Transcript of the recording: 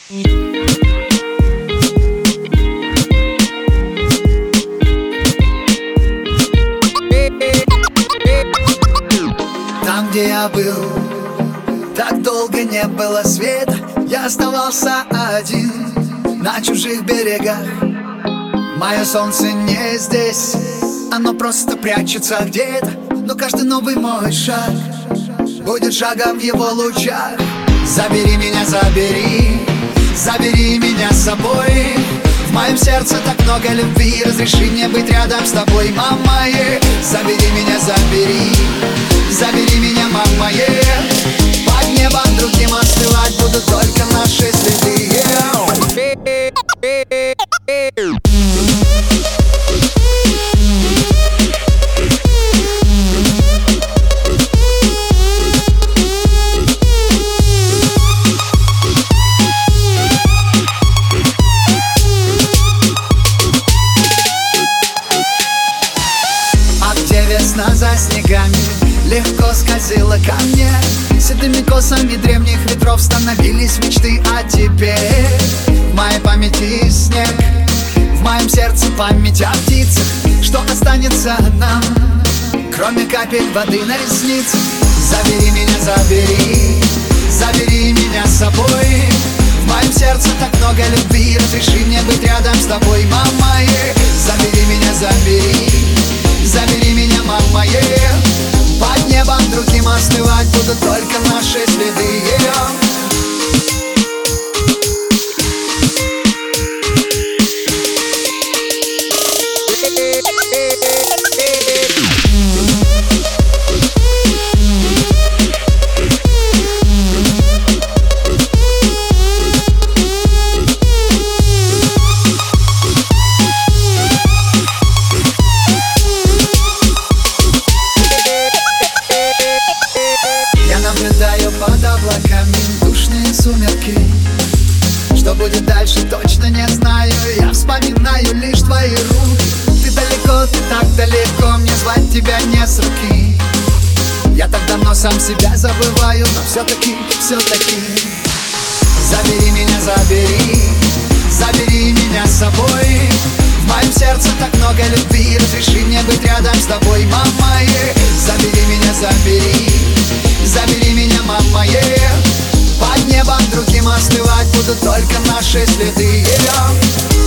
Там, где я был, так долго не было света. Я оставался один на чужих берегах. Мое солнце не здесь, оно просто прячется где-то. Но каждый новый мой шаг будет шагом в его лучах. Забери меня, забери, забери меня с собой. В моем сердце так много любви, разреши мне быть рядом с тобой, мама. Забери меня, забери, забери меня, мама. Под небом другим остывать будут только наши следы. Весна за снегами легко скользила ко мне. Седыми косами древних ветров становились мечты о тебе. В моей памяти снег, в моем сердце память о птицах. Что останется нам, кроме капель воды на ресницах? Забери меня, забери, забери меня с собой. В моем сердце так много любви, разреши мне быть рядом с тобой, мама. Забери меня, забери, забери меня, мама. Под небом другим остывать будут только наши следы. Наблюдаю под облаками душные сумерки. Что будет дальше, точно не знаю. Я вспоминаю лишь твои руки. Ты далеко, ты так далеко, мне звать тебя не с руки. Я так давно сам себя забываю, но все-таки забери меня, забери, забери меня с собой. В моем сердце так много любви, разреши мне быть рядом с тобой, мама. Забери меня, забери, забери меня, мама. Под небом другим остывать будут только наши следы.